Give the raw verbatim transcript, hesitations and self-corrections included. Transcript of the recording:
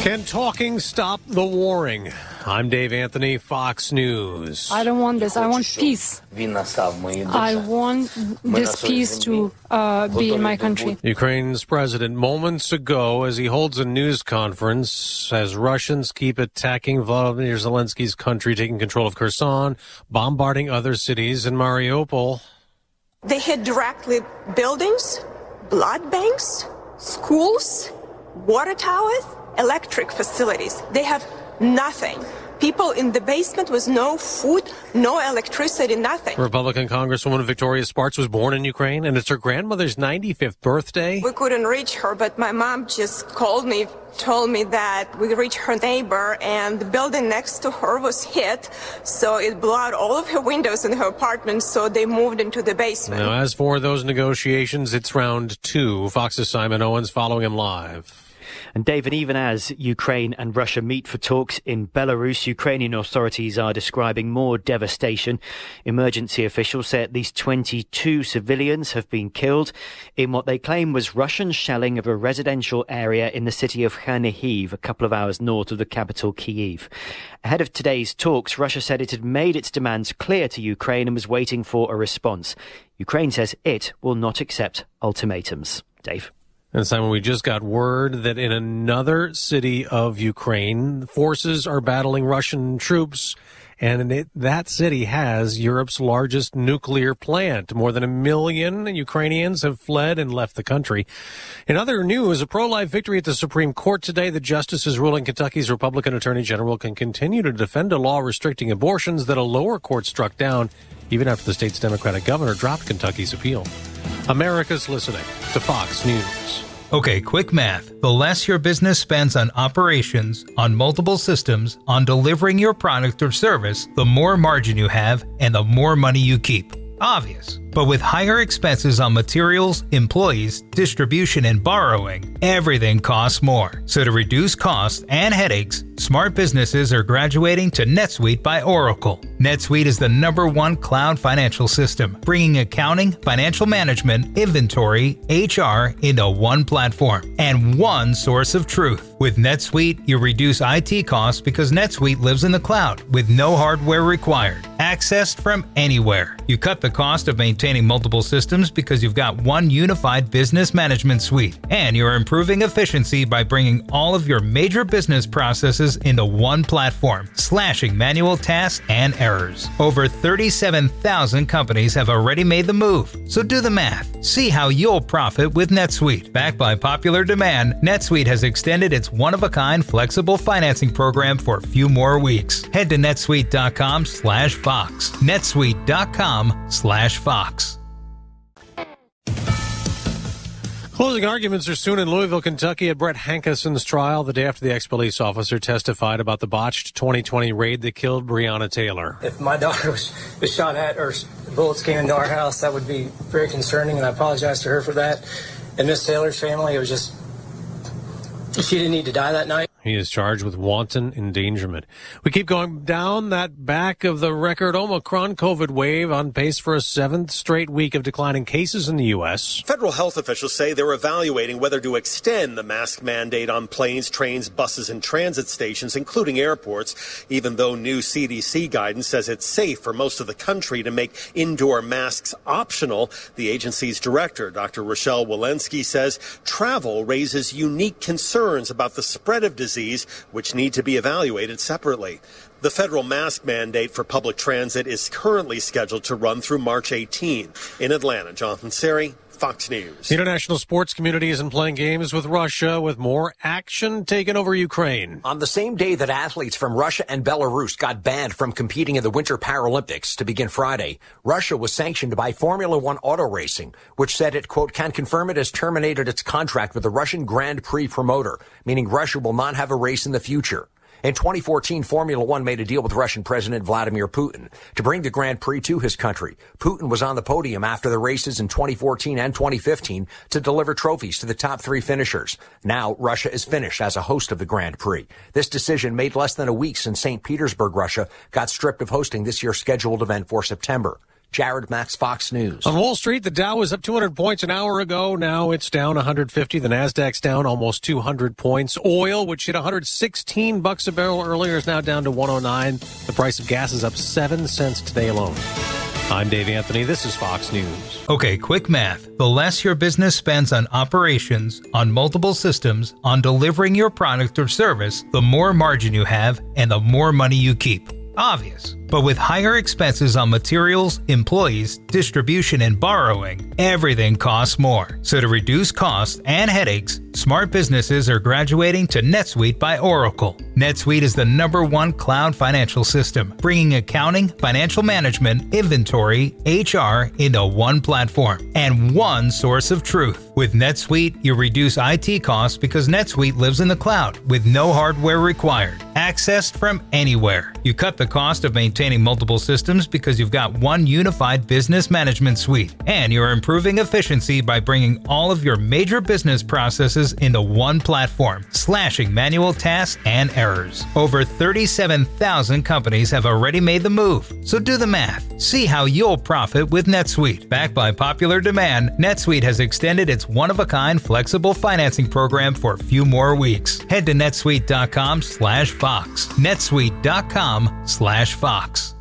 Can talking stop the warring? I'm Dave Anthony, Fox News. I don't want this. I want peace. I want this peace to uh, be in my country. Ukraine's president moments ago, as he holds a news conference, as Russians keep attacking Volodymyr Zelensky's country, taking control of Kherson, bombarding other cities in Mariupol. They hit directly buildings, blood banks, schools, water towers, electric facilities. They have nothing. People in the basement with no food, no electricity, nothing. Republican Congresswoman Victoria Spartz was born in Ukraine, and it's her grandmother's ninety-fifth birthday. We couldn't reach her, but my mom just called me, told me that we reached her neighbor, and the building next to her was hit, so it blew out all of her windows in her apartment, so they moved into the basement. Now, as for those negotiations, it's round two. Fox's Simon Owens following him live. And David, even as Ukraine and Russia meet for talks in Belarus, Ukrainian authorities are describing more devastation. Emergency officials say at least twenty-two civilians have been killed in what they claim was Russian shelling of a residential area in the city of Chernihiv, a couple of hours north of the capital Kyiv. Ahead of today's talks, Russia said it had made its demands clear to Ukraine and was waiting for a response. Ukraine says it will not accept ultimatums. Dave. And Simon, we just got word that in another city of Ukraine, forces are battling Russian troops, and it, that city has Europe's largest nuclear plant. More than a million Ukrainians have fled and left the country. In other news, a pro-life victory at the Supreme Court today. The justices ruling Kentucky's Republican Attorney General can continue to defend a law restricting abortions that a lower court struck down, even after the state's Democratic governor dropped Kentucky's appeal. America's listening to Fox News. Okay, quick math. The less your business spends on operations, on multiple systems, on delivering your product or service, the more margin you have and the more money you keep. Obvious. But with higher expenses on materials, employees, distribution, and borrowing, everything costs more. So to reduce costs and headaches, smart businesses are graduating to NetSuite by Oracle. NetSuite is the number one cloud financial system, bringing accounting, financial management, inventory, H R into one platform and one source of truth. With NetSuite, you reduce I T costs because NetSuite lives in the cloud with no hardware required, accessed from anywhere. You cut the cost of maintaining multiple systems because you've got one unified business management suite, and you're improving efficiency by bringing all of your major business processes into one platform, slashing manual tasks and errors. Over thirty-seven thousand companies have already made the move, so do the math. See how you'll profit with NetSuite. Backed by popular demand, NetSuite has extended its one-of-a-kind flexible financing program for a few more weeks. Head to netsuite.com slash Fox. netsuite.com slash Fox. Closing arguments are soon in Louisville, Kentucky at Brett Hankeson's trial, the day after the ex-police officer testified about the botched twenty twenty raid that killed Breonna Taylor. If my daughter was, was shot at or bullets came into our house, that would be very concerning, and I apologize to her for that. And Miss Taylor's family, it was just, she didn't need to die that night. He is charged with wanton endangerment. We keep going down that back of the record Omicron COVID wave, on pace for a seventh straight week of declining cases in the U S. Federal health officials say they're evaluating whether to extend the mask mandate on planes, trains, buses, and transit stations, including airports, even though new C D C guidance says it's safe for most of the country to make indoor masks optional. The agency's director, Doctor Rochelle Walensky, says travel raises unique concerns about the spread of disease, which need to be evaluated separately. The federal mask mandate for public transit is currently scheduled to run through March eighteenth. In Atlanta, Jonathan Seri, Fox News. The international sports community isn't playing games with Russia, with more action taking over Ukraine. On the same day that athletes from Russia and Belarus got banned from competing in the Winter Paralympics to begin Friday, Russia was sanctioned by Formula One Auto Racing, which said it, quote, can confirm it has terminated its contract with the Russian Grand Prix promoter, meaning Russia will not have a race in the future. In twenty fourteen, Formula One made a deal with Russian President Vladimir Putin to bring the Grand Prix to his country. Putin was on the podium after the races in twenty fourteen and twenty fifteen to deliver trophies to the top three finishers. Now, Russia is finished as a host of the Grand Prix. This decision made less than a week since Saint Petersburg, Russia, got stripped of hosting this year's scheduled event for September. Jared Max, Fox News. On Wall Street, the Dow was up two hundred points an hour ago. Now it's down one hundred fifty. The Nasdaq's down almost two hundred points. Oil, which hit one hundred sixteen bucks a barrel earlier, is now down to one oh nine. The price of gas is up seven cents today alone. I'm Dave Anthony. This is Fox News. Okay, quick math. The less your business spends on operations, on multiple systems, on delivering your product or service, the more margin you have and the more money you keep. Obvious. But with higher expenses on materials, employees, distribution, and borrowing, everything costs more. So to reduce costs and headaches, smart businesses are graduating to NetSuite by Oracle. NetSuite is the number one cloud financial system, bringing accounting, financial management, inventory, H R into one platform and one source of truth. With NetSuite, you reduce I T costs because NetSuite lives in the cloud with no hardware required, accessed from anywhere. You cut the cost of maintaining multiple systems because you've got one unified business management suite, and you're improving efficiency by bringing all of your major business processes into one platform, slashing manual tasks and errors. Over thirty-seven thousand companies have already made the move, so do the math. See how you'll profit with NetSuite. Backed by popular demand, NetSuite has extended its one-of-a-kind flexible financing program for a few more weeks. Head to netsuite dot com slash Fox. netsuite dot com slash Fox.